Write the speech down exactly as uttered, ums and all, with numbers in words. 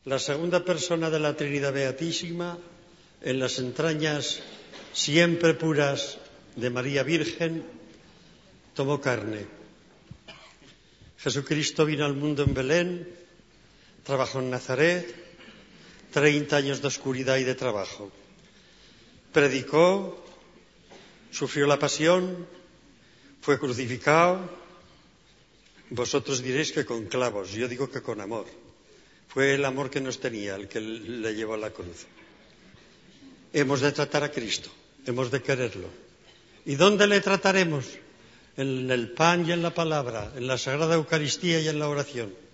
La segunda persona de la Trinidad Beatísima, en las entrañas siempre puras de María Virgen, tomó carne. Jesucristo vino al mundo en Belén, trabajó en Nazaret, treinta años de oscuridad y de trabajo. Predicó, sufrió la pasión, fue crucificado. Vosotros diréis que con clavos, yo digo que con amor. Fue el amor que nos tenía el que le llevó a la cruz. Hemos de tratar a Cristo, hemos de quererlo. ¿Y dónde le trataremos? En el pan y en la palabra, en la Sagrada Eucaristía y en la oración.